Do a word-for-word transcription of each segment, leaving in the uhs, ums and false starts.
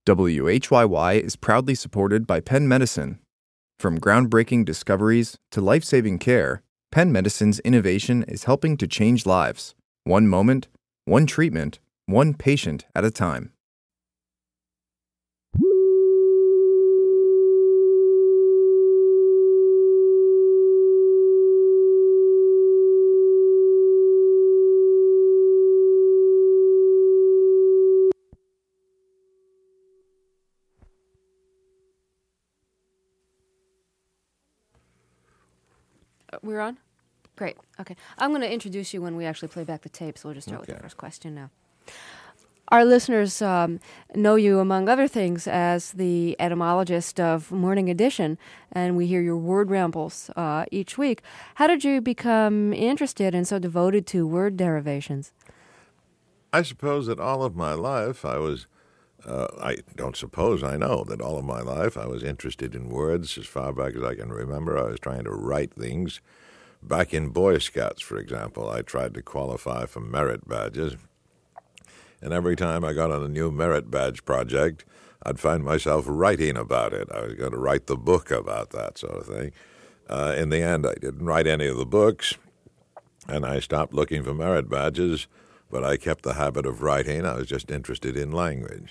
W H Y Y is proudly supported by Penn Medicine. From groundbreaking discoveries to life-saving care, Penn Medicine's innovation is helping to change lives, one moment, one treatment, one patient at a time. We're on? Great. Okay. I'm going to introduce you when we actually play back the tape, so we'll just start Okay. with the first question now. Our listeners um, know you, among other things, as the etymologist of Morning Edition, and we hear your word rambles uh, each week. How did you become interested and so devoted to word derivations? I suppose that all of my life I was, uh, I don't suppose, I know that all of my life I was interested in words as far back as I can remember. I was trying to write things. Back in Boy Scouts, for example, I tried to qualify for merit badges. And every time I got on a new merit badge project, I'd find myself writing about it. I was going to write the book about that sort of thing. Uh, in the end, I didn't write any of the books, and I stopped looking for merit badges, but I kept the habit of writing. I was just interested in language.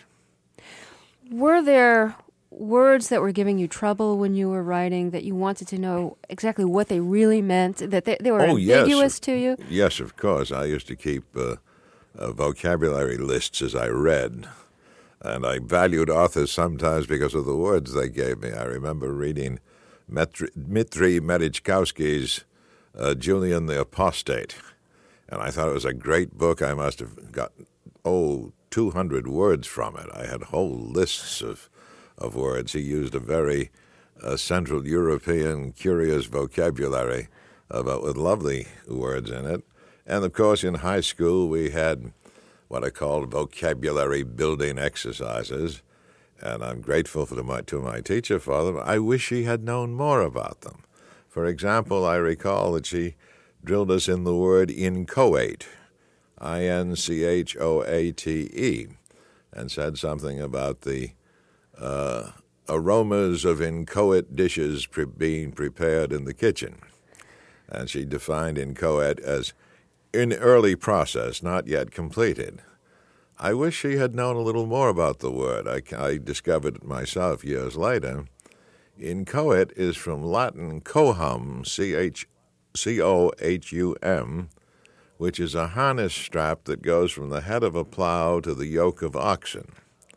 Were there words that were giving you trouble when you were writing that you wanted to know exactly what they really meant, that they, they were oh, ambiguous yes. to you? Yes, of course. I used to keep uh, uh, vocabulary lists as I read, and I valued authors sometimes because of the words they gave me. I remember reading Dmitri, Dmitri Medichkowski's uh, Julian the Apostate, and I thought it was a great book. I must have got, oh, two hundred words from it. I had whole lists of of words. He used a very uh, Central European curious vocabulary, uh, but with lovely words in it. And, of course, in high school we had what I called vocabulary building exercises, and I'm grateful for my, to my teacher for them. I wish she had known more about them. For example, I recall that she drilled us in the word inchoate, I N C H O A T E, and said something about the Uh, aromas of inchoate dishes pre- being prepared in the kitchen. And she defined inchoate as in early process, not yet completed. I wish she had known a little more about the word. I, I discovered it myself years later. Inchoate is from Latin cohum, C H C O H U M, which is a harness strap that goes from the head of a plow to the yoke of oxen.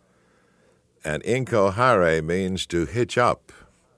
And incohare means to hitch up.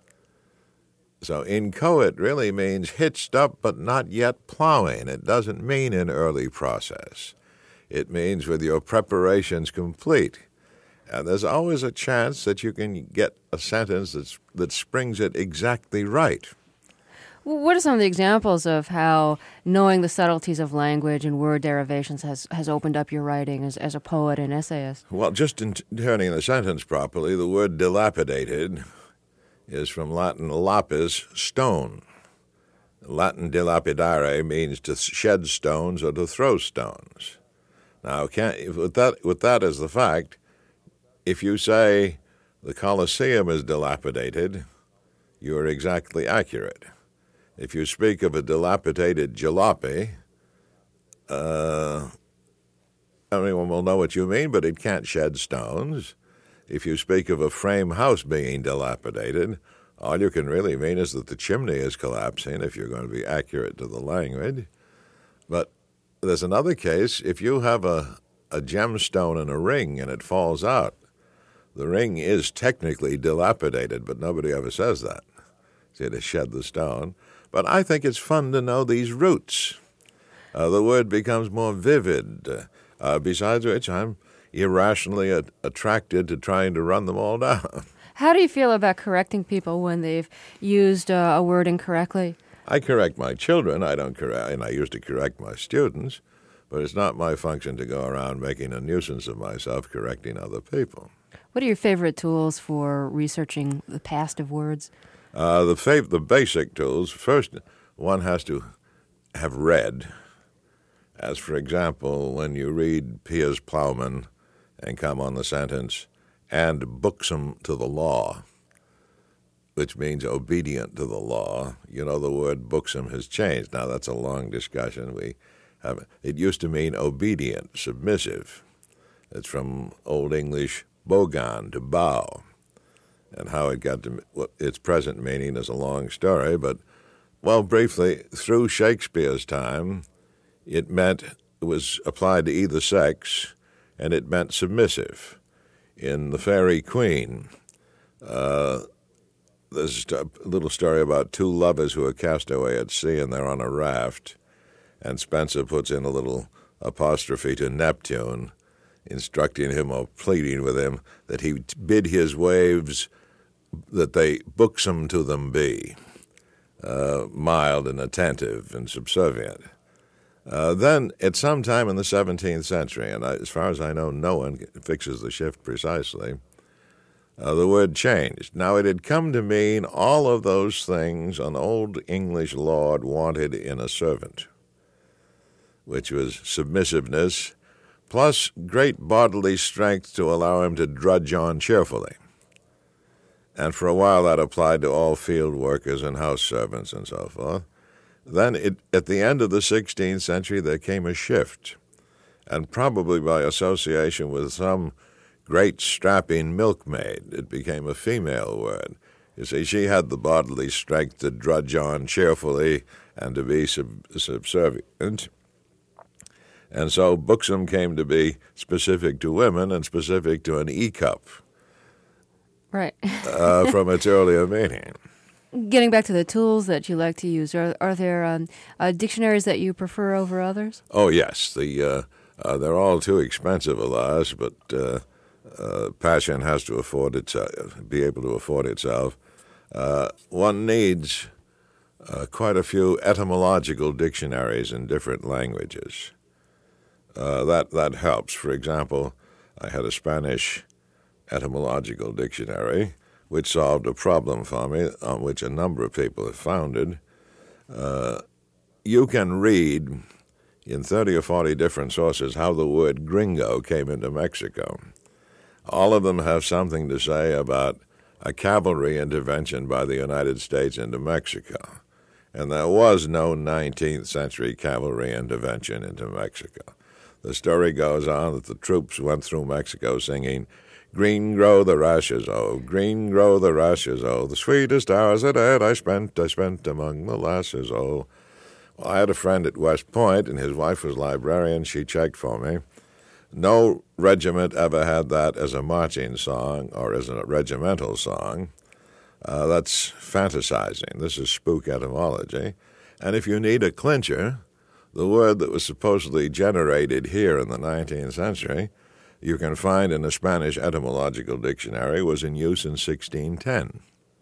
So inchoate really means hitched up but not yet plowing. It doesn't mean in early process. It means with your preparations complete. And there's always a chance that you can get a sentence that's, that springs it exactly right. Well, what are some of the examples of how knowing the subtleties of language and word derivations has, has opened up your writing as, as a poet and essayist? Well, just in t- turning the sentence properly, the word dilapidated is from Latin lapis, stone. Latin dilapidare means to shed stones or to throw stones. Now, can't, with that, with that as the fact, if you say the Colosseum is dilapidated, you are exactly accurate. If you speak of a dilapidated jalopy, uh, everyone will know what you mean, but it can't shed stones. If you speak of a frame house being dilapidated, all you can really mean is that the chimney is collapsing if you're going to be accurate to the language. But there's another case. If you have a, a gemstone in a ring and it falls out, the ring is technically dilapidated, but nobody ever says that. See, to shed the stone. But I think it's fun to know these roots. Uh, the word becomes more vivid. Uh, besides which, I'm irrationally a- attracted to trying to run them all down. How do you feel about correcting people when they've used uh, a word incorrectly? I correct my children. I don't correct, and I used to correct my students, but it's not my function to go around making a nuisance of myself correcting other people. What are your favorite tools for researching the past of words? Uh, the fav- the basic tools, first, one has to have read. As, for example, when you read Piers Plowman and come on the sentence, and buxom to the law, which means obedient to the law. You know, the word buxom has changed. Now, that's a long discussion. We have, it used to mean obedient, submissive. It's from Old English bogan, to bow. And how it got to its present meaning is a long story, but, well, briefly, through Shakespeare's time, it meant, it was applied to either sex, and it meant submissive. In The Faerie Queene, uh, there's a little story about two lovers who are cast away at sea, and they're on a raft, and Spenser puts in a little apostrophe to Neptune, instructing him or pleading with him that he bid his waves that they buxom to them be, uh, mild and attentive and subservient. Uh, then, at some time in the seventeenth century, and I, as far as I know, no one fixes the shift precisely, uh, the word changed. Now, it had come to mean all of those things an old English lord wanted in a servant, which was submissiveness, plus great bodily strength to allow him to drudge on cheerfully. And for a while that applied to all field workers and house servants and so forth. Then it, at the end of the sixteenth century there came a shift, and probably by association with some great strapping milkmaid, it became a female word. You see, she had the bodily strength to drudge on cheerfully and to be sub- subservient. And so buxom came to be specific to women and specific to an e-cup. Right. uh, from its earlier meaning. Getting back to the tools that you like to use, are, are there um, uh, dictionaries that you prefer over others? Oh, yes. The uh, uh, they're all too expensive, alas, but uh, uh, passion has to afford itself, be able to afford itself. Uh, one needs uh, quite a few etymological dictionaries in different languages. Uh, that, that helps. For example, I had a Spanish etymological dictionary, which solved a problem for me on which a number of people have founded. Uh, you can read in thirty or forty different sources how the word gringo came into Mexico. All of them have something to say about a cavalry intervention by the United States into Mexico. And there was no nineteenth century cavalry intervention into Mexico. The story goes on that the troops went through Mexico singing, "Green grow the rashes, oh, green grow the rashes, oh, the sweetest hours that e'er I spent, I spent among the lasses, oh." Well, I had a friend at West Point, and his wife was librarian. She checked for me. No regiment ever had that as a marching song or as a regimental song. Uh, that's fantasizing. This is spook etymology. And if you need a clincher, the word that was supposedly generated here in the nineteenth century, you can find in a Spanish etymological dictionary, was in use in sixteen ten.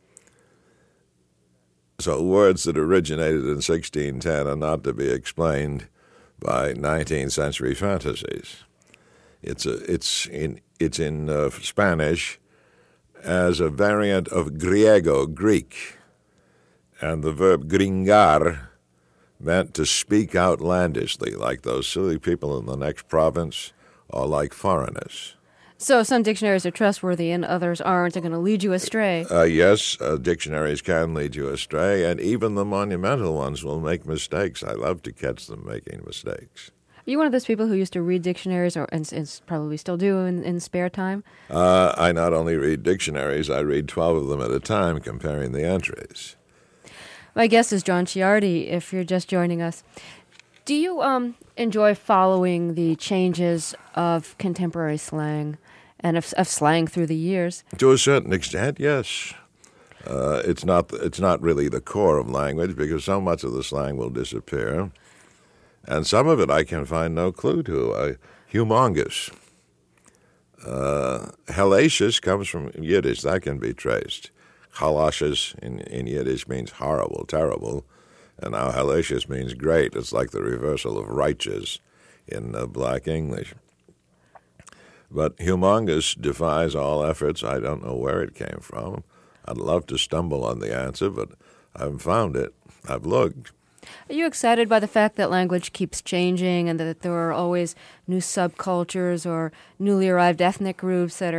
So words that originated in sixteen ten are not to be explained by nineteenth century fantasies. It's a, it's in it's in uh, Spanish as a variant of griego, Greek, and the verb gringar meant to speak outlandishly, like those silly people in the next province, or like foreigners. So some dictionaries are trustworthy and others aren't. They're going to lead you astray. Uh, yes, uh, dictionaries can lead you astray, and even the monumental ones will make mistakes. I love to catch them making mistakes. Are you one of those people who used to read dictionaries, or and, and probably still do in, in spare time? Uh, I not only read dictionaries, I read twelve of them at a time, comparing the entries. My guest is John Ciardi, if you're just joining us. Do you um, enjoy following the changes of contemporary slang and of, of slang through the years? To a certain extent, yes. Uh, it's not it's not really the core of language because so much of the slang will disappear. And some of it I can find no clue to. Uh, humongous. Uh, hellacious comes from Yiddish. That can be traced. Halashes in, in Yiddish means horrible, terrible. And now hellacious means great. It's like the reversal of righteous in uh, Black English. But humongous defies all efforts. I don't know where it came from. I'd love to stumble on the answer, but I haven't found it. I've looked. Are you excited by the fact that language keeps changing and that there are always new subcultures or newly arrived ethnic groups that are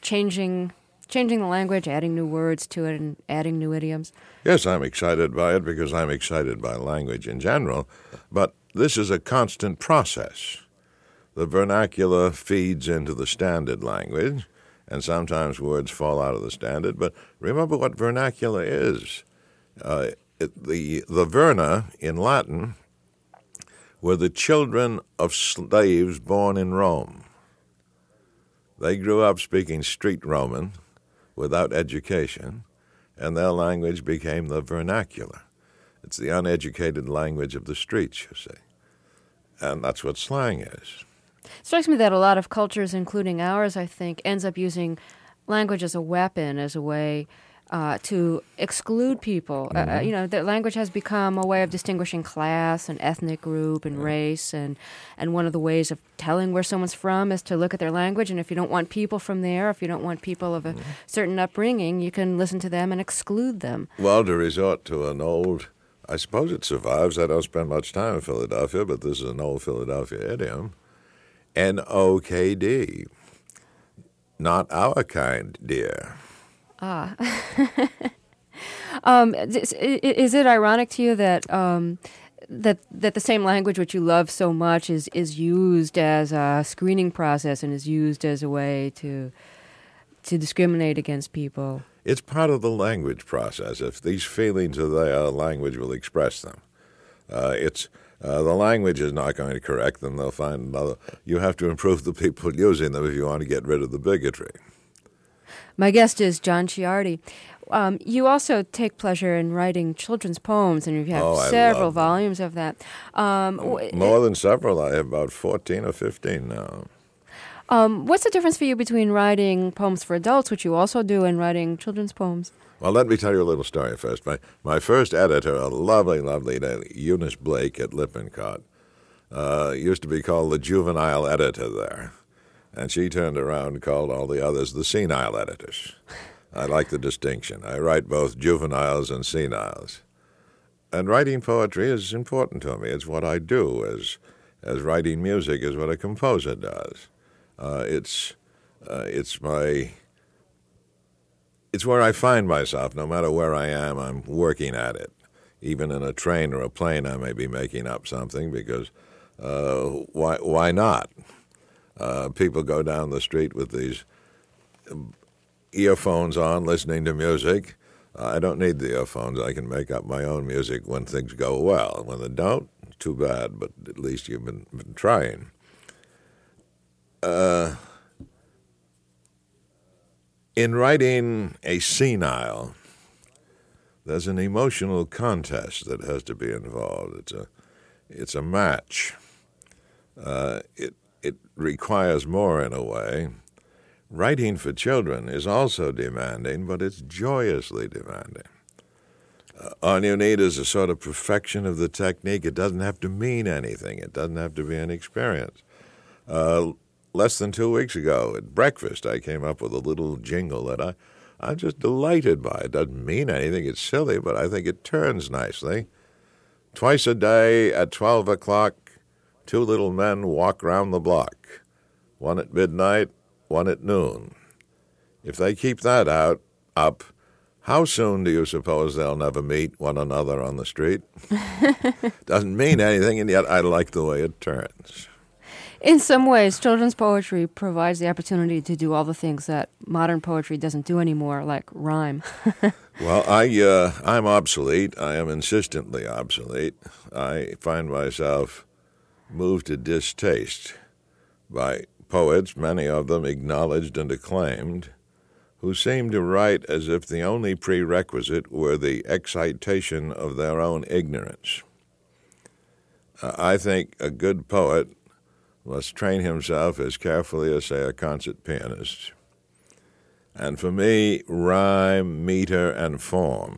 changing changing the language, adding new words to it, and adding new idioms? Yes, I'm excited by it because I'm excited by language in general, but this is a constant process. The vernacular feeds into the standard language, and sometimes words fall out of the standard, but remember what vernacular is. Uh, it, the, the verna in Latin were the children of slaves born in Rome. They grew up speaking street Roman without education, and their language became the vernacular. It's the uneducated language of the streets, you see. And that's what slang is. It strikes me that a lot of cultures, including ours, I think, ends up using language as a weapon, as a way uh, to exclude people. Mm-hmm. Uh, you know, that language has become a way of distinguishing class and ethnic group and mm-hmm. race, and, and one of the ways of telling where someone's from is to look at their language, and if you don't want people from there, if you don't want people of a mm-hmm. certain upbringing, you can listen to them and exclude them. Well, to resort to an old, I suppose it survives, I don't spend much time in Philadelphia, but this is an old Philadelphia idiom, N O K D, not our kind, dear. Ah. um, is, is it ironic to you that um, that that the same language which you love so much is, is used as a screening process and is used as a way to to discriminate against people? It's part of the language process. If these feelings are there, language will express them. Uh, it's Uh, the language is not going to correct them. They'll find another. You have to improve the people using them if you want to get rid of the bigotry. My guest is John Ciardi. Um, you also take pleasure in writing children's poems, and you have oh, several volumes of that. Um, More than several. I have about fourteen or fifteen now. Um, what's the difference for you between writing poems for adults, which you also do, and writing children's poems? Well, let me tell you a little story first. My my first editor, a lovely, lovely lady, Eunice Blake at Lippincott, uh, used to be called the juvenile editor there. And she turned around and called all the others the senile editors. I like the distinction. I write both juveniles and seniles. And writing poetry is important to me. It's what I do, as as writing music is what a composer does. Uh, it's uh, it's my... It's where I find myself. No matter where I am, I'm working at it. Even in a train or a plane, I may be making up something because uh, why why not? Uh, people go down the street with these earphones on, listening to music. I don't need the earphones. I can make up my own music when things go well. When they don't, too bad, but at least you've been, been trying. Uh... In writing a senile, there's an emotional contest that has to be involved. It's a, it's a match. Uh, it it requires more in a way. Writing for children is also demanding, but it's joyously demanding. Uh, all you need is a sort of perfection of the technique. It doesn't have to mean anything. It doesn't have to be an experience. Uh, Less than two weeks ago at breakfast, I came up with a little jingle that I, I'm just delighted by. It doesn't mean anything. It's silly, but I think it turns nicely. Twice a day at twelve o'clock, two little men walk round the block, one at midnight, one at noon. If they keep that out up, how soon do you suppose they'll never meet one another on the street? Doesn't mean anything, and yet I like the way it turns. In some ways, children's poetry provides the opportunity to do all the things that modern poetry doesn't do anymore, like rhyme. Well, I, uh, I'm obsolete. I am insistently obsolete. I find myself moved to distaste by poets, many of them acknowledged and acclaimed, who seem to write as if the only prerequisite were the excitation of their own ignorance. Uh, I think a good poet must train himself as carefully as, say, a concert pianist. And for me, rhyme, meter, and form.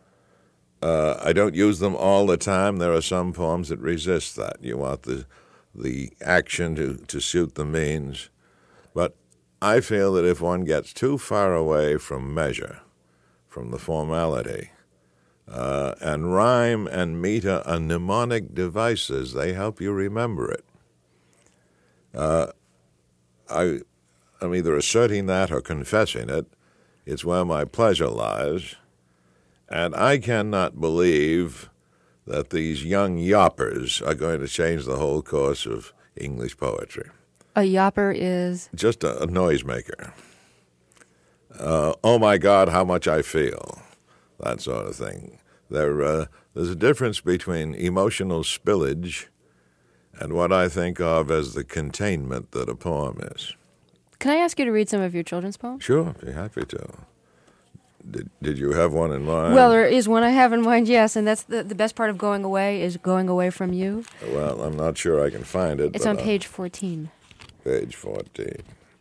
Uh, I don't use them all the time. There are some poems that resist that. You want the the action to, to suit the means. But I feel that if one gets too far away from measure, from the formality, uh, and rhyme and meter are mnemonic devices, they help you remember it. Uh, I I'm either asserting that or confessing it. It's where my pleasure lies. And I cannot believe that these young yoppers are going to change the whole course of English poetry. A yopper is? Just a, a noisemaker. Uh, oh, my God, how much I feel. That sort of thing. There, uh, there's a difference between emotional spillage and what I think of as the containment that a poem is. Can I ask you to read some of your children's poems? Sure, I'd be happy to. Did, did you have one in mind? Well, there is one I have in mind, yes, and that's the, the best part of going away is going away from you. Well, I'm not sure I can find it. It's on page fourteen. Page fourteen.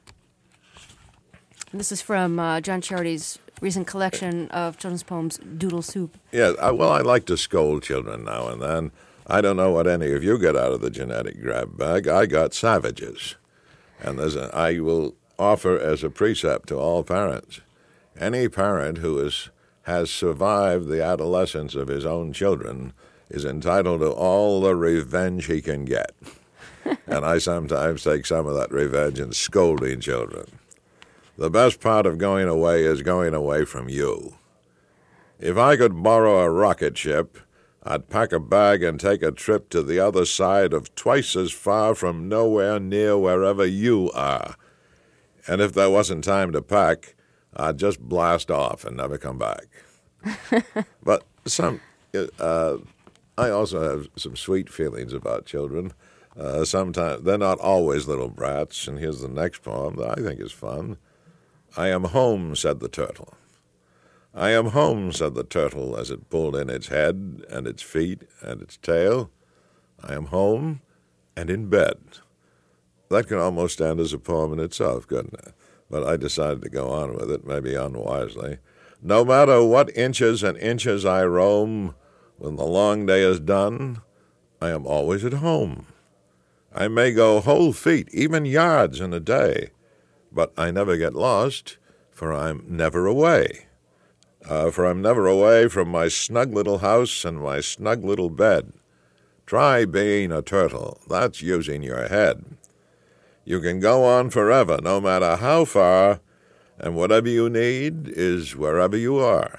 This is from uh, John Charity's recent collection of children's poems, Doodle Soup. Yeah, I, well, I like to scold children now and then. I don't know what any of you get out of the genetic grab bag. I got savages. And there's a, I will offer as a precept to all parents, any parent who is, has survived the adolescence of his own children is entitled to all the revenge he can get. And I sometimes take some of that revenge in scolding children. The best part of going away is going away from you. If I could borrow a rocket ship, I'd pack a bag and take a trip to the other side of twice as far from nowhere near wherever you are. And if there wasn't time to pack, I'd just blast off and never come back. But some, uh, I also have some sweet feelings about children. Uh, sometimes they're not always little brats, and here's the next poem that I think is fun. I am home, said the turtle. I am home, said the turtle as it pulled in its head and its feet and its tail. I am home and in bed. That can almost stand as a poem in itself, couldn't it? But I decided to go on with it, maybe unwisely. No matter what inches and inches I roam, when the long day is done, I am always at home. I may go whole feet, even yards in a day, but I never get lost, for I'm never away. Uh, for I'm never away from my snug little house and my snug little bed. Try being a turtle. That's using your head. You can go on forever, no matter how far, and whatever you need is wherever you are.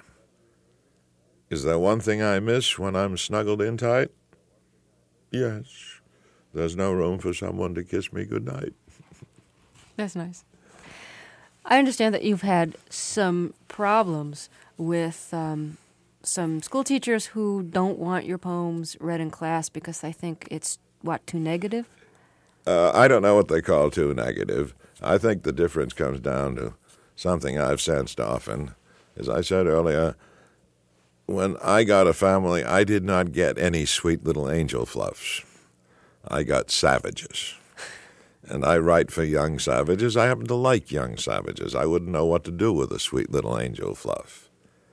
Is there one thing I miss when I'm snuggled in tight? Yes. There's no room for someone to kiss me goodnight. That's nice. I understand that you've had some problems with um, some school teachers who don't want your poems read in class because they think it's, what, too negative? Uh, I don't know what they call too negative. I think the difference comes down to something I've sensed often. As I said earlier, when I got a family, I did not get any sweet little angel fluffs. I got savages. And I write for young savages. I happen to like young savages. I wouldn't know what to do with a sweet little angel fluff.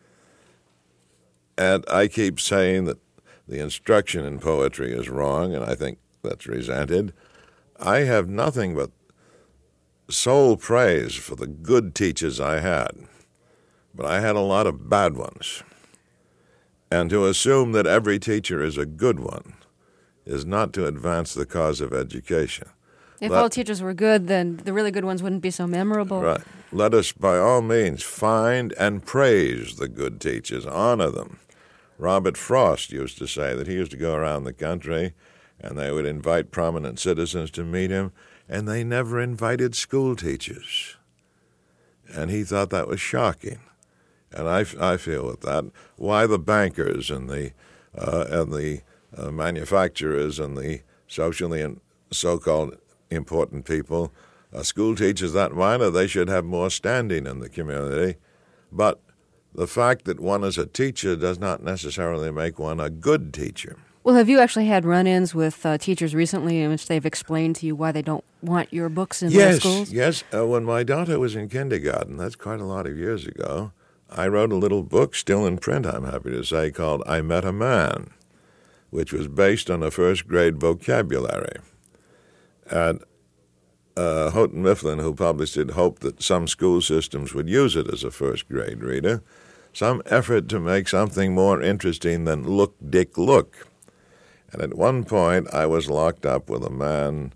And I keep saying that the instruction in poetry is wrong, and I think that's resented. I have nothing but soul praise for the good teachers I had, but I had a lot of bad ones. And to assume that every teacher is a good one is not to advance the cause of education. If Let, all teachers were good, then the really good ones wouldn't be so memorable. Right. Let us, by all means, find and praise the good teachers, honor them. Robert Frost used to say that he used to go around the country and they would invite prominent citizens to meet him, and they never invited school teachers. And he thought that was shocking. And I, I feel with that. Why the bankers and the uh, and the uh, manufacturers and the socially and so-called important people, uh, school teachers that minor, they should have more standing in the community. But the fact that one is a teacher does not necessarily make one a good teacher. Well, have you actually had run-ins with uh, teachers recently in which they've explained to you why they don't want your books in yes, their schools? Yes, yes. Uh, when my daughter was in kindergarten, that's quite a lot of years ago, I wrote a little book, still in print, I'm happy to say, called I Met a Man, which was based on a first-grade vocabulary. And uh, Houghton Mifflin, who published it, hoped that some school systems would use it as a first-grade reader, some effort to make something more interesting than Look, Dick, Look. And at one point, I was locked up with a man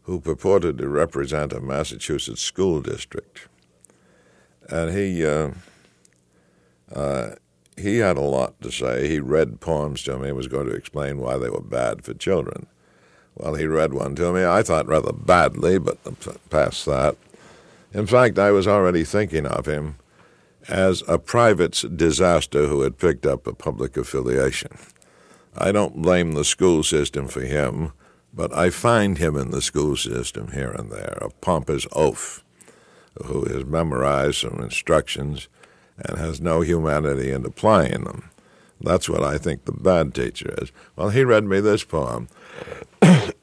who purported to represent a Massachusetts school district. And he uh, uh, he had a lot to say. He read poems to me and was going to explain why they were bad for children. Well, he read one to me. I thought rather badly, but past that. In fact, I was already thinking of him as a private disaster who had picked up a public affiliation. I don't blame the school system for him, but I find him in the school system here and there, a pompous oaf who has memorized some instructions and has no humanity in applying them. That's what I think the bad teacher is. Well, he read me this poem. uh,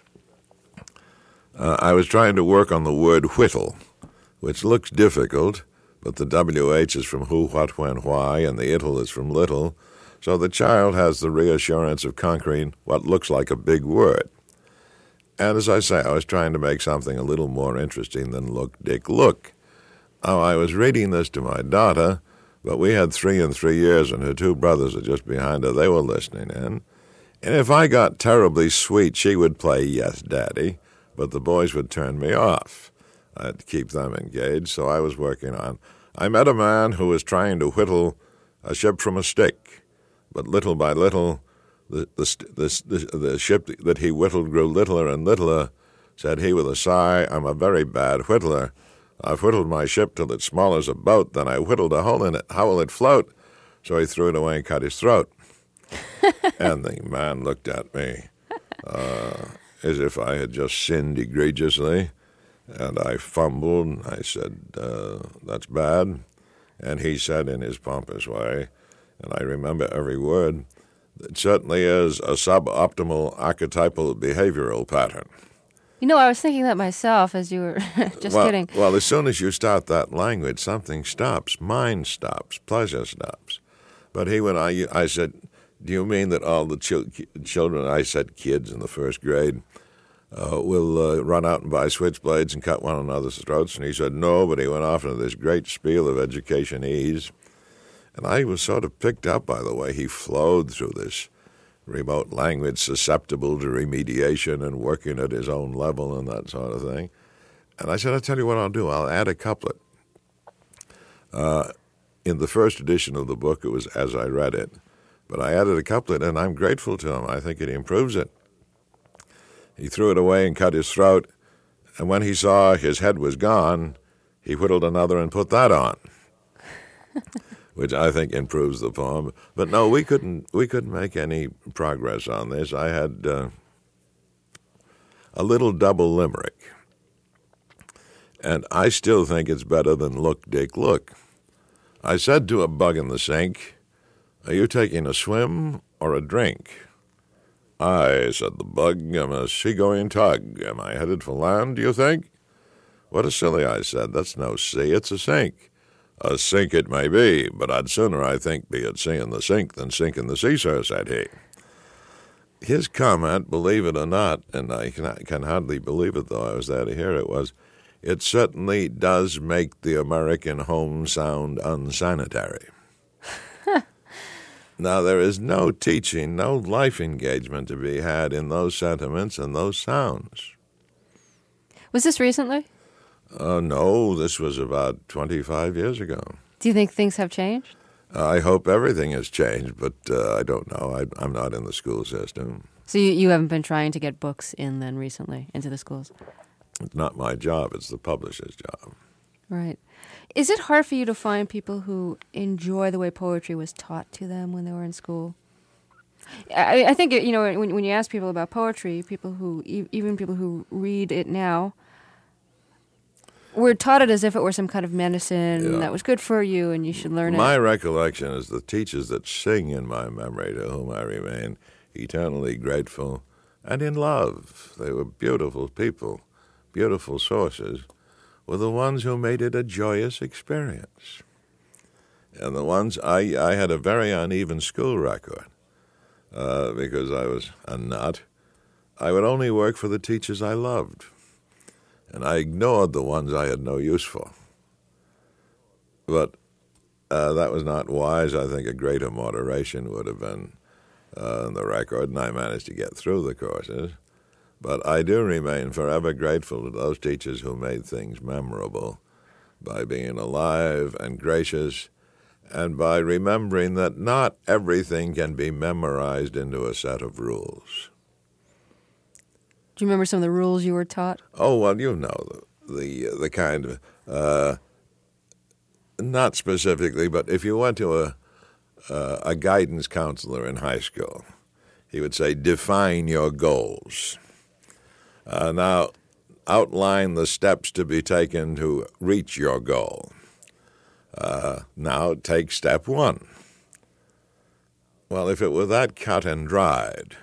I was trying to work on the word whittle, which looks difficult, but the W H is from who, what, when, why, and the ittle is from little, so the child has the reassurance of conquering what looks like a big word. And as I say, I was trying to make something a little more interesting than look, Dick, look. Oh, I was reading this to my daughter, but we had three and three years, and her two brothers are just behind her. They were listening in. And if I got terribly sweet, she would play Yes, Daddy, but the boys would turn me off. I had to keep them engaged, so I was working on, I met a man who was trying to whittle a ship from a stick, but little by little, the, the, the, the, the ship that he whittled grew littler and littler. Said he with a sigh, I'm a very bad whittler. I've whittled my ship till it's small as a boat, then I whittled a hole in it. How will it float? So he threw it away and cut his throat. And the man looked at me uh, as if I had just sinned egregiously. And I fumbled, and I said, uh, that's bad. And he said in his pompous way, and I remember every word, it certainly is a suboptimal archetypal behavioral pattern. You know, I was thinking that myself as you were just well, kidding. Well, as soon as you start that language, something stops. Mind stops. Pleasure stops. But he went, I, I said, do you mean that all the ch- children, I said kids in the first grade, uh, will uh, run out and buy switchblades and cut one another's throats? And he said, no, but he went off into this great spiel of education ease. And I was sort of picked up by the way he flowed through this remote language susceptible to remediation and working at his own level and that sort of thing. And I said, I'll tell you what I'll do. I'll add a couplet. Uh, in the first edition of the book, it was As I Read It. But I added a couplet, and I'm grateful to him. I think it improves it. He threw it away and cut his throat, and when he saw his head was gone, he whittled another and put that on, which I think improves the poem. But no, we couldn't we couldn't make any progress on this. I had uh, a little double limerick, and I still think it's better than Look, Dick, Look. I said to a bug in the sink, are you taking a swim or a drink? I, said the bug, am a seagoing tug. Am I headed for land, do you think? What a silly, I said. That's no sea, it's a sink. A sink it may be, but I'd sooner, I think, be at sea in the sink than sink in the sea, sir, said he. His comment, believe it or not, and I can, can hardly believe it, though I was there to hear it, was, it certainly does make the American home sound unsanitary. Now, there is no teaching, no life engagement to be had in those sentiments and those sounds. Was this recently? Uh, no, this was about twenty-five years ago. Do you think things have changed? Uh, I hope everything has changed, but uh, I don't know. I, I'm not in the school system. So you, you haven't been trying to get books in then recently into the schools? It's not my job. It's the publisher's job. Right. Is it hard for you to find people who enjoy the way poetry was taught to them when they were in school? I, I think, you know, when, when you ask people about poetry, people who, even people who read it now, were taught it as if it were some kind of medicine yeah. that was good for you and you should learn my it. My recollection is the teachers that sing in my memory, to whom I remain eternally grateful and in love. They were beautiful people, beautiful sources, were the ones who made it a joyous experience. And the ones, I, I had a very uneven school record uh, because I was a nut. I would only work for the teachers I loved, and I ignored the ones I had no use for. But uh, that was not wise. I think a greater moderation would have been uh, in the record, and I managed to get through the courses. But I do remain forever grateful to those teachers who made things memorable by being alive and gracious, and by remembering that not everything can be memorized into a set of rules. Do you remember some of the rules you were taught? Oh, well, you know, the the, the kind of, uh, not specifically, but if you went to a, uh, a guidance counselor in high school, he would say, define your goals. Uh, now, outline the steps to be taken to reach your goal. Uh, now, take step one. Well, if it were that cut and dried,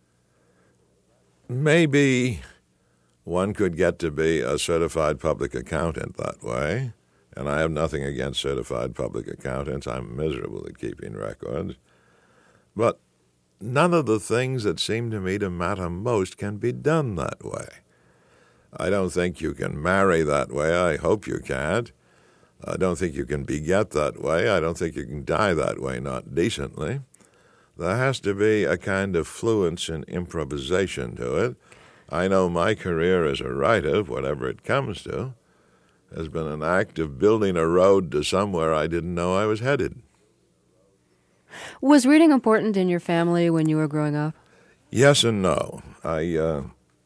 maybe one could get to be a certified public accountant that way, and I have nothing against certified public accountants. I'm miserable at keeping records. But none of the things that seem to me to matter most can be done that way. I don't think you can marry that way. I hope you can't. I don't think you can beget that way. I don't think you can die that way, not decently. There has to be a kind of fluence and improvisation to it. I know my career as a writer, whatever it comes to, has been an act of building a road to somewhere I didn't know I was headed. Was reading important in your family when you were growing up? Yes and no. I, uh,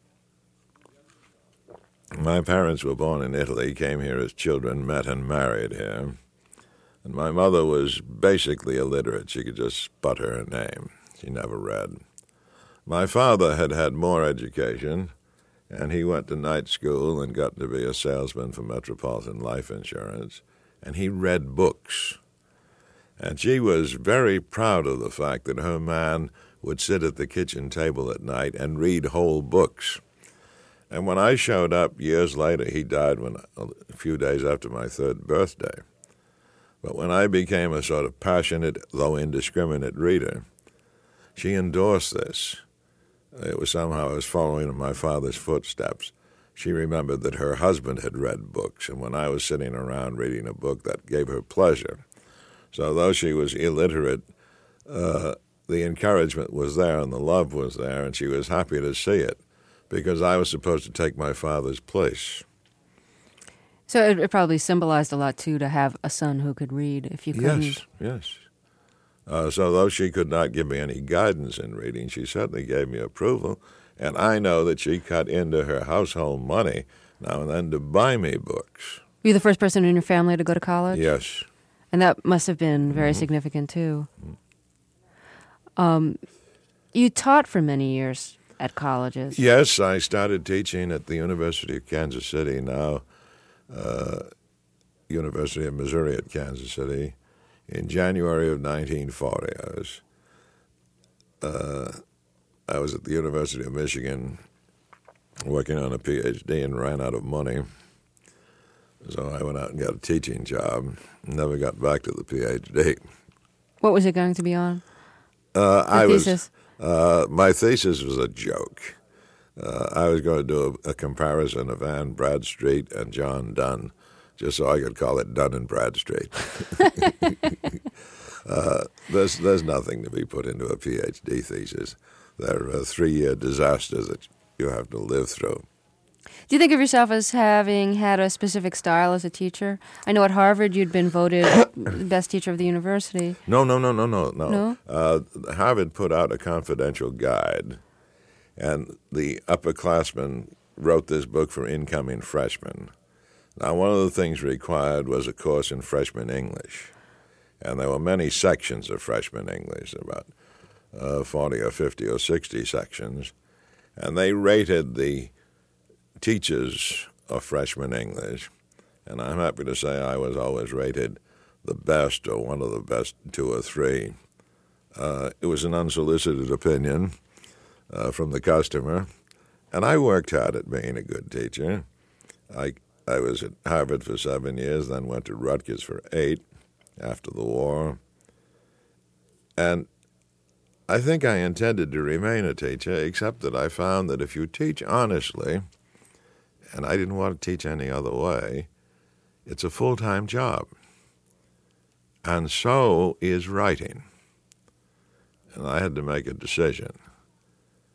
my parents were born in Italy, came here as children, met and married here. And my mother was basically illiterate. She could just sputter her name. She never read. My father had had more education, and he went to night school and got to be a salesman for Metropolitan Life Insurance, and he read books. And she was very proud of the fact that her man would sit at the kitchen table at night and read whole books. And when I showed up years later, he died when, a few days after my third birthday. But when I became a sort of passionate, though indiscriminate reader, she endorsed this. It was somehow I was following in my father's footsteps. She remembered that her husband had read books, and when I was sitting around reading a book, that gave her pleasure. So though she was illiterate, uh, the encouragement was there and the love was there, and she was happy to see it, because I was supposed to take my father's place. So it, it probably symbolized a lot, too, to have a son who could read if you couldn't. Yes, yes. Uh, so though she could not give me any guidance in reading, she certainly gave me approval, and I know that she cut into her household money now and then to buy me books. Were you the first person in your family to go to college? Yes. And that must have been very mm-hmm. significant, too. Mm-hmm. Um, you taught for many years at colleges. Yes, I started teaching at the University of Kansas City, now uh, University of Missouri at Kansas City, in January of nineteen forty. I was, uh, I was at the University of Michigan working on a P H D and ran out of money. So I went out and got a teaching job. Never got back to the P H D. What was it going to be on? Uh, I thesis? was. Uh, my thesis was a joke. Uh, I was going to do a, a comparison of Anne Bradstreet and John Donne, just so I could call it Donne and Bradstreet. uh, there's there's nothing to be put into a P H D thesis. They're uh, three-year disasters that you have to live through. Do you think of yourself as having had a specific style as a teacher? I know at Harvard you'd been voted the best teacher of the university. No, no, no, no, no, no. No? Uh, Harvard put out a confidential guide, and the upperclassmen wrote this book for incoming freshmen. Now, one of the things required was a course in freshman English, and there were many sections of freshman English, about uh, forty or fifty or sixty sections, and they rated the teachers of freshman English, and I'm happy to say I was always rated the best or one of the best two or three. Uh, it was an unsolicited opinion uh, from the customer, and I worked hard at being a good teacher. I I was at Harvard for seven years, then went to Rutgers for eight after the war, and I think I intended to remain a teacher, except that I found that if you teach honestly, and I didn't want to teach any other way, it's a full-time job. And so is writing. And I had to make a decision.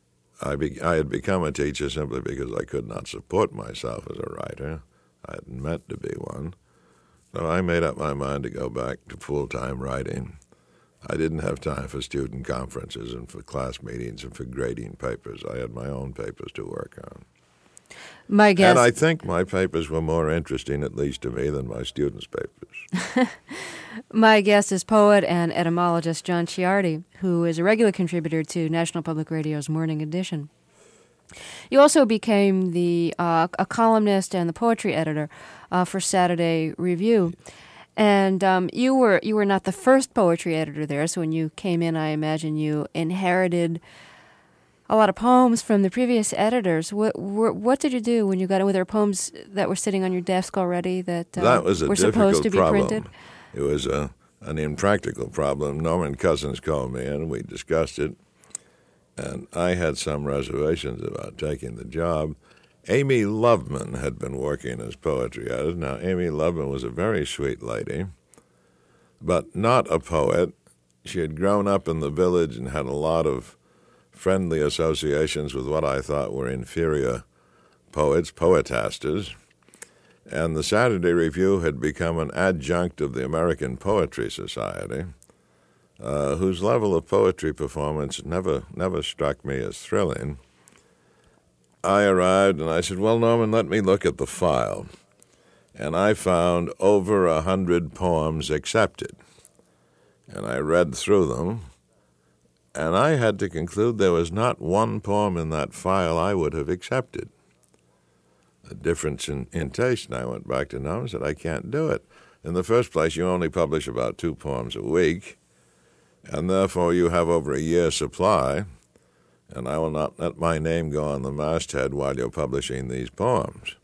I, be, I had become a teacher simply because I could not support myself as a writer. I hadn't meant to be one. So I made up my mind to go back to full-time writing. I didn't have time for student conferences and for class meetings and for grading papers. I had my own papers to work on. My guess, and I think my papers were more interesting, at least to me, than my students' papers. My guest is poet and etymologist John Ciardi, who is a regular contributor to National Public Radio's Morning Edition. You also became the uh, a columnist and the poetry editor uh, for Saturday Review. And um, you were you were not the first poetry editor there, so when you came in, I imagine you inherited a lot of poems from the previous editors. What what did you do when you got in? Were there poems that were sitting on your desk already that, uh, that was a were supposed to be problem. printed? It was a, an impractical problem. Norman Cousins called me in, we discussed it, and I had some reservations about taking the job. Amy Loveman had been working as poetry editor. Now, Amy Loveman was a very sweet lady, but not a poet. She had grown up in the village and had a lot of friendly associations with what I thought were inferior poets, poetasters. And the Saturday Review had become an adjunct of the American Poetry Society, uh, whose level of poetry performance never never struck me as thrilling. I arrived and I said, well, Norman, let me look at the file. And I found over a hundred poems accepted. And I read through them, and I had to conclude there was not one poem in that file I would have accepted. A difference in, in taste, and I went back to Norman and said, I can't do it. In the first place, you only publish about two poems a week, and therefore you have over a year's supply, and I will not let my name go on the masthead while you're publishing these poems.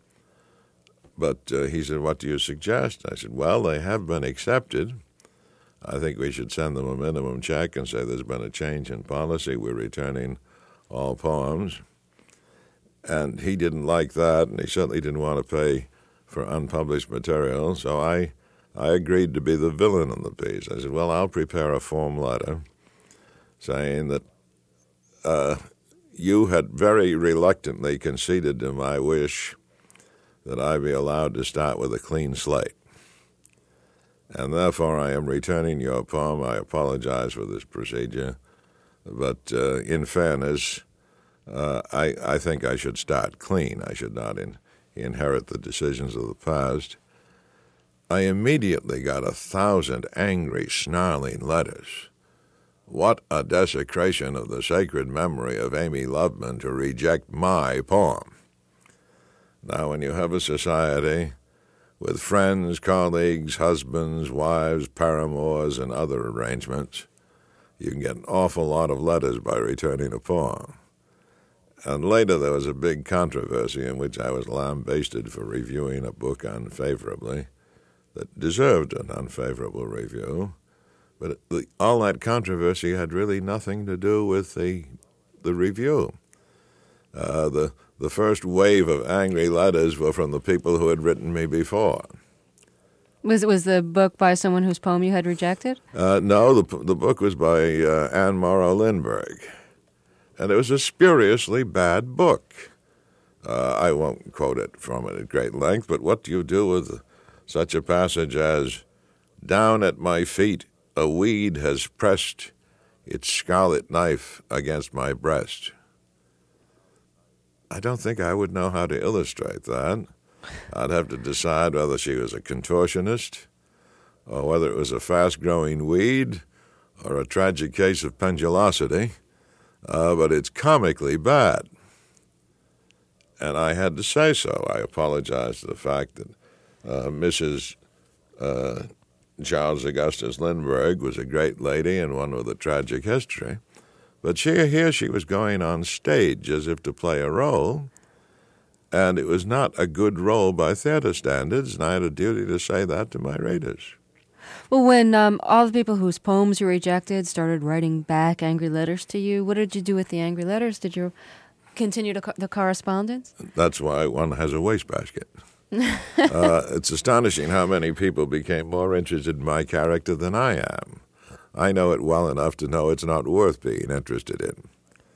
But uh, he said, what do you suggest? I said, well, they have been accepted. I think we should send them a minimum check and say there's been a change in policy. We're returning all poems. And he didn't like that, and he certainly didn't want to pay for unpublished material. So I, I agreed to be the villain in the piece. I said, well, I'll prepare a form letter saying that uh, you had very reluctantly conceded to my wish that I be allowed to start with a clean slate. And therefore I am returning your poem. I apologize for this procedure. But uh, in fairness, uh, I, I think I should start clean. I should not in, inherit the decisions of the past. I immediately got a thousand angry, snarling letters. What a desecration of the sacred memory of Amy Loveman to reject my poem. Now, when you have a society with friends, colleagues, husbands, wives, paramours, and other arrangements, you can get an awful lot of letters by returning a poem. And later there was a big controversy in which I was lambasted for reviewing a book unfavorably that deserved an unfavorable review. But the, all that controversy had really nothing to do with the the review. Uh, the the first wave of angry letters were from the people who had written me before. Was was the book by someone whose poem you had rejected? Uh, no, the the book was by uh, Anne Morrow Lindbergh, and it was a spuriously bad book. Uh, I won't quote it from it at great length, but what do you do with such a passage as, "Down at my feet a weed has pressed its scarlet knife against my breast"? I don't think I would know how to illustrate that. I'd have to decide whether she was a contortionist or whether it was a fast-growing weed or a tragic case of pendulosity, uh, but it's comically bad. And I had to say so. I apologize for the fact that uh, Missus Uh, Charles Augustus Lindbergh was a great lady and one with a tragic history. But she, here she was going on stage as if to play a role, and it was not a good role by theater standards, and I had a duty to say that to my readers. Well, when um, all the people whose poems you rejected started writing back angry letters to you, what did you do with the angry letters? Did you continue to co- the correspondence? That's why one has a wastebasket. uh, it's astonishing how many people became more interested in my character than I am. I know it well enough to know it's not worth being interested in.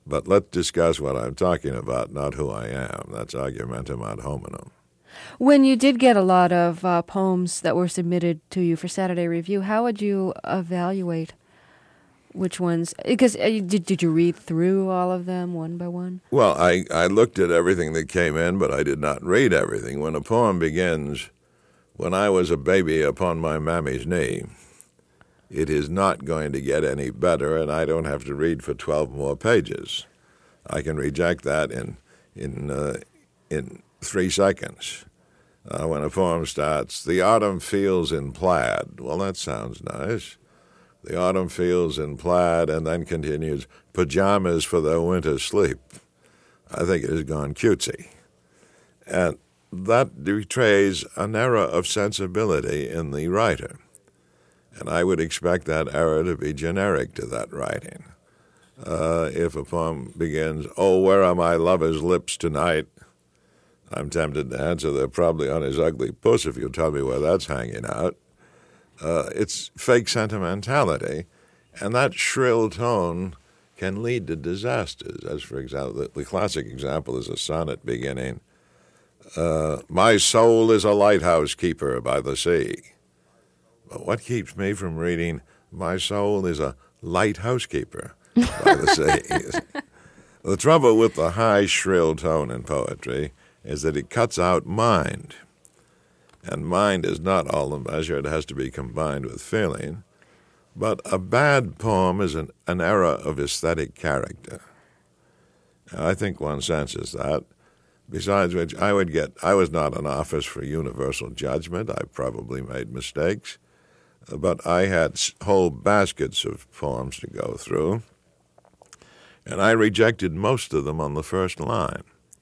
But let's discuss what I'm talking about, not who I am. That's argumentum ad hominem. When you did get a lot of uh, poems that were submitted to you for Saturday Review, how would you evaluate which ones? Because uh, did, did you read through all of them one by one? Well, I, I looked at everything that came in, but I did not read everything. When a poem begins, when I was a baby upon my mammy's knee, it is not going to get any better, and I don't have to read for twelve more pages. I can reject that in in uh, in three seconds. Uh, when a poem starts, the autumn fields in plaid. Well, that sounds nice. The autumn fields in plaid, and then continues, pajamas for their winter sleep. I think it has gone cutesy. And that betrays an error of sensibility in the writer. And I would expect that error to be generic to that writing. Uh, if a poem begins, oh, where are my lover's lips tonight? I'm tempted to answer they're probably on his ugly puss if you tell me where that's hanging out. Uh, it's fake sentimentality, and that shrill tone can lead to disasters. As, for example, the, the classic example is a sonnet beginning, uh, my soul is a lighthouse keeper by the sea. But what keeps me from reading, my soul is a lighthouse keeper by the sea? The trouble with the high, shrill tone in poetry is that it cuts out mind. And mind is not all the measure. It has to be combined with feeling. But a bad poem is an, an error of aesthetic character. And I think one senses that. Besides which, I would get, I was not an office for universal judgment. I probably made mistakes. But I had whole baskets of poems to go through. And I rejected most of them on the first line.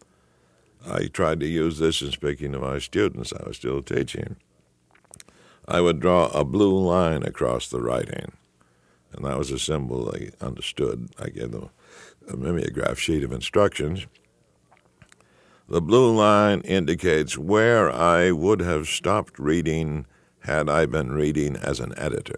I tried to use this in speaking to my students. I was still teaching. I would draw a blue line across the writing, and that was a symbol they understood. I gave them a mimeograph sheet of instructions. The blue line indicates where I would have stopped reading had I been reading as an editor.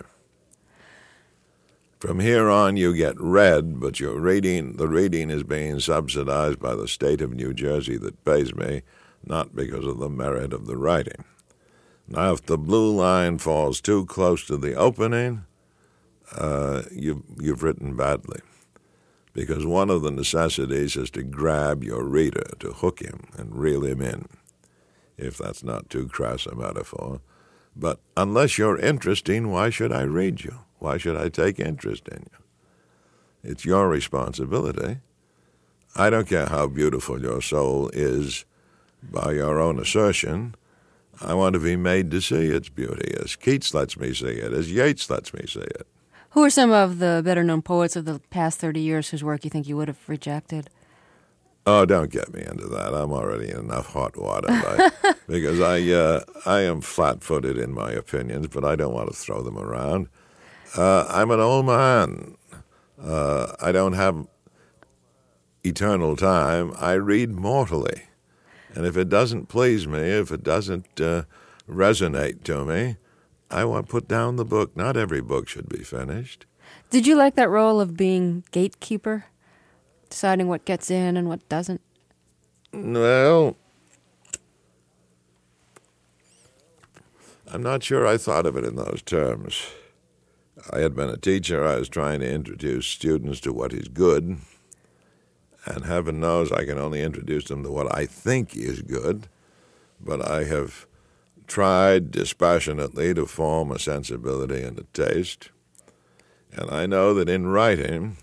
From here on, you get read, but your reading, the reading is being subsidized by the state of New Jersey that pays me, not because of the merit of the writing. Now, if the blue line falls too close to the opening, uh, you've, you've written badly, because one of the necessities is to grab your reader, to hook him and reel him in, if that's not too crass a metaphor. But unless you're interesting, why should I read you? Why should I take interest in you? It's your responsibility. I don't care how beautiful your soul is by your own assertion. I want to be made to see its beauty, as Keats lets me see it, as Yeats lets me see it. Who are some of the better-known poets of the past thirty years whose work you think you would have rejected? Oh, don't get me into that. I'm already in enough hot water by, because I uh, I am flat-footed in my opinions, but I don't want to throw them around. Uh, I'm an old man. Uh, I don't have eternal time. I read mortally. And if it doesn't please me, if it doesn't uh, resonate to me, I want to put down the book. Not every book should be finished. Did you like that role of being gatekeeper, deciding what gets in and what doesn't? Well, I'm not sure I thought of it in those terms. I had been a teacher. I was trying to introduce students to what is good. And heaven knows I can only introduce them to what I think is good. But I have tried dispassionately to form a sensibility and a taste. And I know that in writing,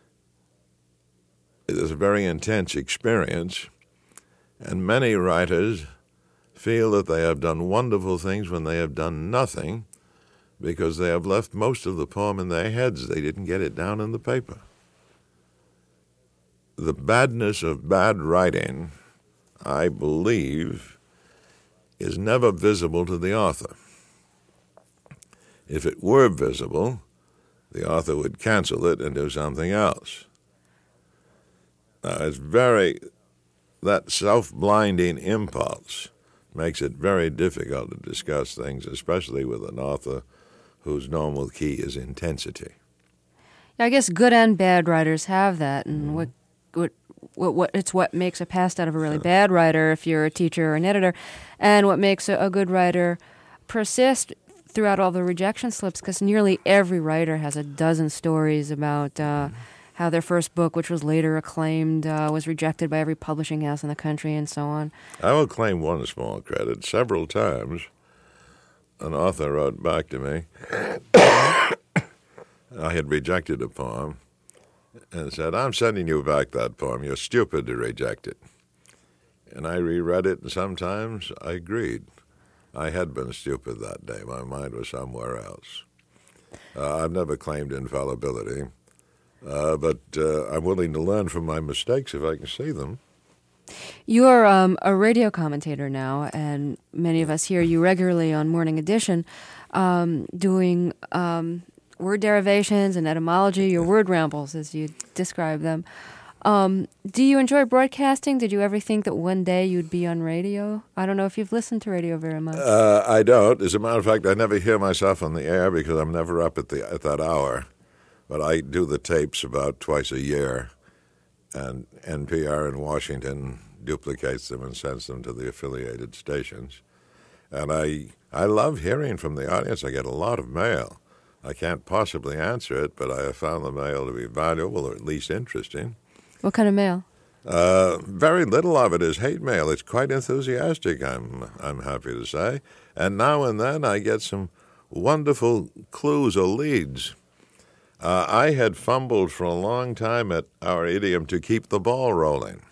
it is a very intense experience. And many writers feel that they have done wonderful things when they have done nothing, because they have left most of the poem in their heads. They didn't get it down in the paper. The badness of bad writing, I believe, is never visible to the author. If it were visible, the author would cancel it and do something else. Now, it's very, that self-blinding impulse makes it very difficult to discuss things, especially with an author whose normal key is intensity. Yeah, I guess good and bad writers have that, and what what, what it's what makes a pest out of a really bad writer if you're a teacher or an editor, and what makes a, a good writer persist throughout all the rejection slips, because nearly every writer has a dozen stories about uh, how their first book, which was later acclaimed, uh, was rejected by every publishing house in the country and so on. I will claim one small credit. Several times an author wrote back to me. I had rejected a poem and said, I'm sending you back that poem. You're stupid to reject it. And I reread it, and sometimes I agreed. I had been stupid that day. My mind was somewhere else. Uh, I've never claimed infallibility, uh, but uh, I'm willing to learn from my mistakes if I can see them. You're um, a radio commentator now, and many of us hear you regularly on Morning Edition um, doing um, word derivations and etymology, your word rambles, as you describe them. Um, do you enjoy broadcasting? Did you ever think that one day you'd be on radio? I don't know if you've listened to radio very much. Uh, I don't. As a matter of fact, I never hear myself on the air because I'm never up at the at that hour. But I do the tapes about twice a year, and N P R in Washington duplicates them and sends them to the affiliated stations. And I I love hearing from the audience. I get a lot of mail. I can't possibly answer it, but I have found the mail to be valuable or at least interesting. What kind of mail? Uh, very little of it is hate mail. It's quite enthusiastic, I'm I'm happy to say. And now and then I get some wonderful clues or leads. Uh, I had fumbled for a long time at our idiom to keep the ball rolling.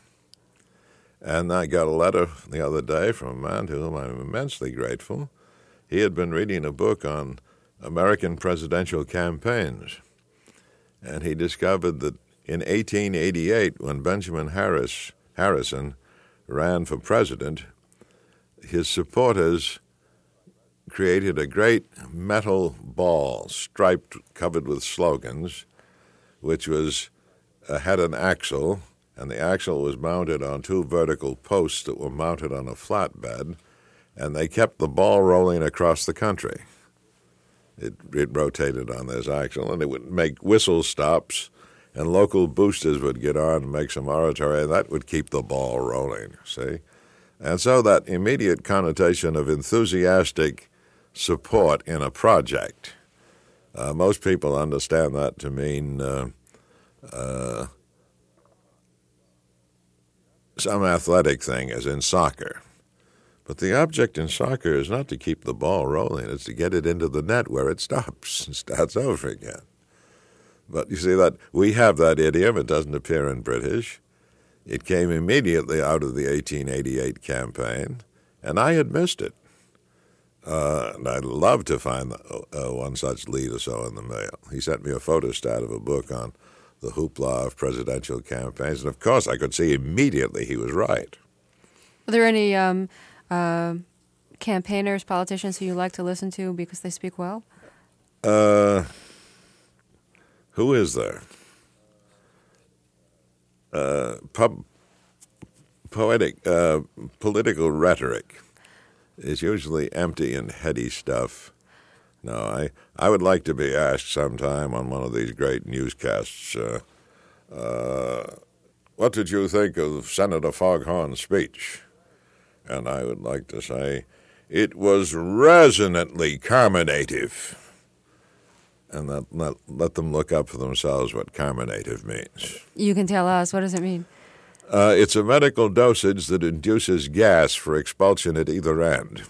And I got a letter the other day from a man to whom I'm immensely grateful. He had been reading a book on American presidential campaigns. And he discovered that in eighteen eighty-eight, when Benjamin Harris, Harrison ran for president, his supporters created a great metal ball striped, covered with slogans, which was uh, had an axle, and the axle was mounted on two vertical posts that were mounted on a flatbed, and they kept the ball rolling across the country. It, it rotated on this axle, and it would make whistle stops, and local boosters would get on and make some oratory, and that would keep the ball rolling, see? And so that immediate connotation of enthusiastic support in a project, uh, most people understand that to mean uh, uh, some athletic thing, as in soccer. But the object in soccer is not to keep the ball rolling, it's to get it into the net where it stops and starts over again. But you see that we have that idiom. It doesn't appear in British. It came immediately out of the eighteen eighty-eight campaign, and I had missed it. Uh, and I'd love to find uh, one such lead or so in the mail. He sent me a photostat of a book on the hoopla of presidential campaigns, and of course I could see immediately he was right. Are there any um, uh, campaigners, politicians who you like to listen to because they speak well? Uh... Who is there? Uh, pub, poetic, uh, political rhetoric is usually empty and heady stuff. No, I, I would like to be asked sometime on one of these great newscasts, uh, uh, what did you think of Senator Foghorn's speech? And I would like to say, it was resonantly carminative. And let, let, let them look up for themselves what carminative means. You can tell us. What does it mean? Uh, it's a medical dosage that induces gas for expulsion at either end.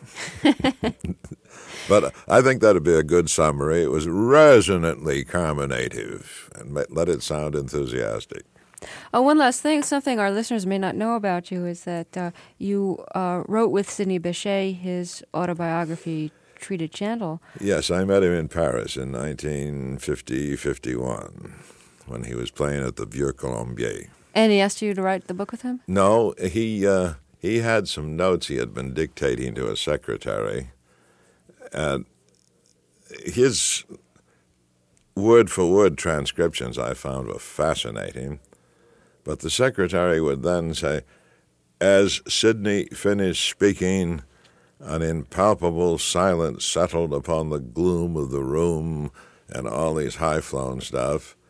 But I think that would be a good summary. It was resonantly carminative, and let it sound enthusiastic. Oh, one last thing, something our listeners may not know about you is that uh, you uh, wrote with Sidney Bechet his autobiography, Treated Gentle. Yes, I met him in Paris in nineteen fifty fifty-one when he was playing at the Vieux Colombier. And he asked you to write the book with him? No, he uh, he had some notes he had been dictating to a secretary, and his word-for-word transcriptions I found were fascinating. But the secretary would then say, as Sidney finished speaking, an impalpable silence settled upon the gloom of the room and all these high-flown stuff.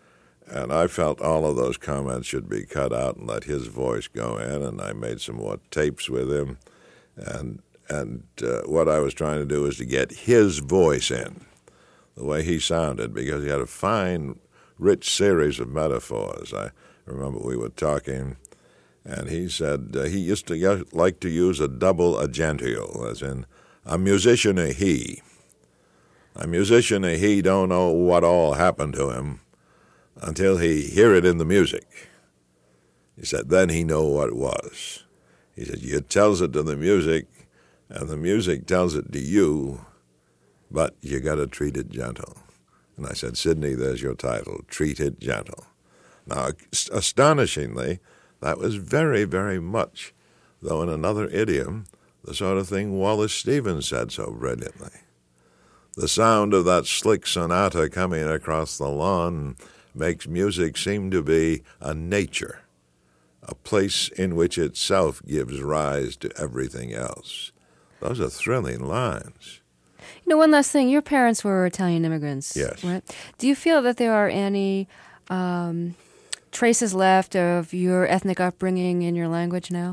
And I felt all of those comments should be cut out and let his voice go in, and I made some more tapes with him. And and uh, what I was trying to do was to get his voice in, the way he sounded, because he had a fine, rich series of metaphors. I remember we were talking, and he said uh, he used to like to use a double agential, as in, a musician a he. A musician a he don't know what all happened to him until he hear it in the music. He said, then he know what it was. He said, you tells it to the music, and the music tells it to you, but you got to treat it gentle. And I said, Sidney, there's your title, Treat It Gentle. Now, astonishingly, that was very, very much, though in another idiom, the sort of thing Wallace Stevens said so brilliantly. The sound of that slick sonata coming across the lawn makes music seem to be a nature, a place in which itself gives rise to everything else. Those are thrilling lines. You know, one last thing. Your parents were Italian immigrants, yes. right? Do you feel that there are any um, traces left of your ethnic upbringing in your language now?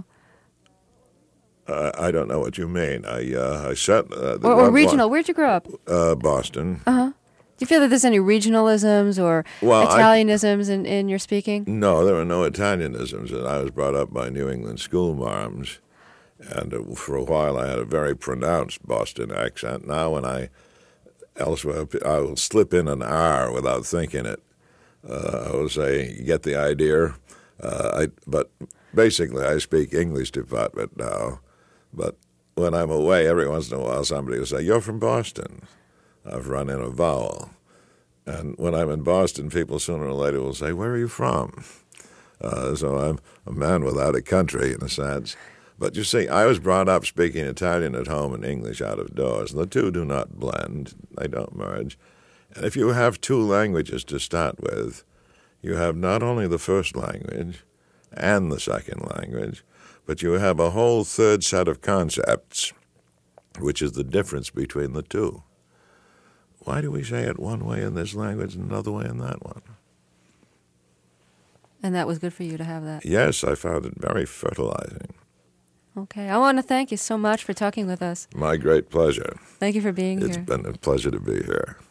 Uh, I don't know what you mean. I uh, I said uh, or, or regional. One, Where'd you grow up? Uh, Boston. Uh huh. Do you feel that there's any regionalisms or well, Italianisms I, in, in your speaking? No, there are no Italianisms. And I was brought up by New England school marms, and uh, for a while I had a very pronounced Boston accent. Now, when I elsewhere I will slip in an R without thinking it. Uh, I will say, you get the idea. Uh, I but basically I speak English department now. But when I'm away, every once in a while, somebody will say, you're from Boston. I've run in a vowel. And when I'm in Boston, people sooner or later will say, where are you from? Uh, so I'm a man without a country, in a sense. But you see, I was brought up speaking Italian at home and English out of doors. And the two do not blend. They don't merge. And if you have two languages to start with, you have not only the first language and the second language, but you have a whole third set of concepts, which is the difference between the two. Why do we say it one way in this language and another way in that one? And that was good for you to have that? Yes, I found it very fertilizing. Okay. I want to thank you so much for talking with us. My great pleasure. Thank you for being it's here. It's been a pleasure to be here.